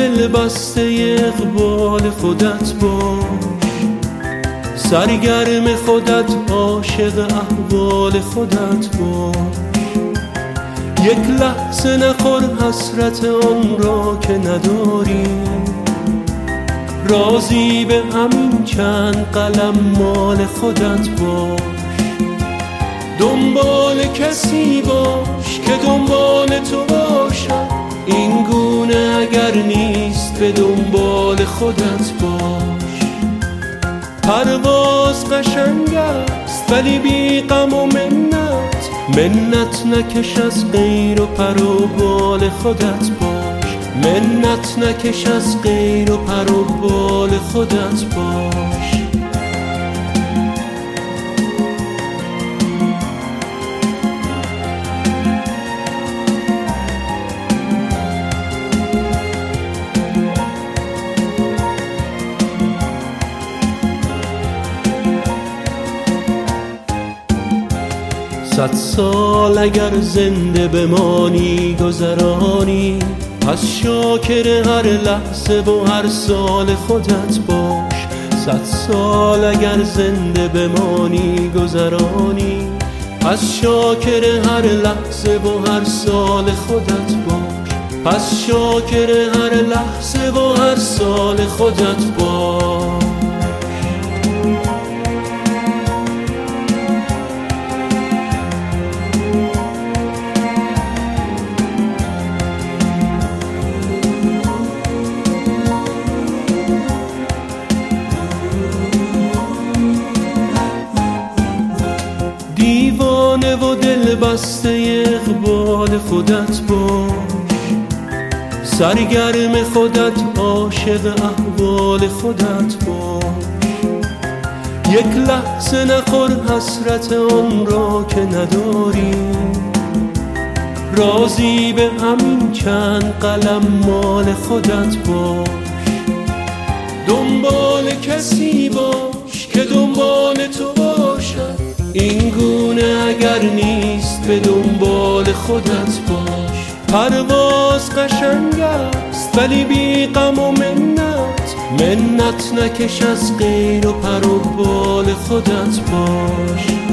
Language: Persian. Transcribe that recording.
دل بسته اقبال خودت باش، سرگرم خودت، عاشق احوال خودت باش. یک لحظه نخور حسرت آن را که نداری، راضی به همین چند قلم مال خودت باش. دنبال کسی باش که دنبال تو باشد، این گونه اگر نیست به دنبال خودت باش. پرواز قشنگ است ولی بی غم و منت، منت نکش از غیر و پر و بال خودت باش. منت نکش از غیر و پر و بال خودت باش. صد سال اگر زنده بمانی گذرانی، پس شاکر هر لحظه و هر سال خودت باش. صد سال اگر زنده بمانی گذرانی، پس شاکر هر لحظه و هر سال خودت باش. پس شاکر هر لحظه و هر سال خودت باش. دیوانه و دل بسته اقبال خودت باش، سرگرم خودت، عاشق احوال خودت باش. یک لحظه نخور حسرت آن را که نداری، راضی به همین چند قلم مال خودت باش. دنبال کسی باش که دنبال تو باشد، این گونه اگر نیست به دنبال خودت باش. پرواز قشنگ است ولی بی غم و منت، منت نکش از غیر و پر و بال خودت باش.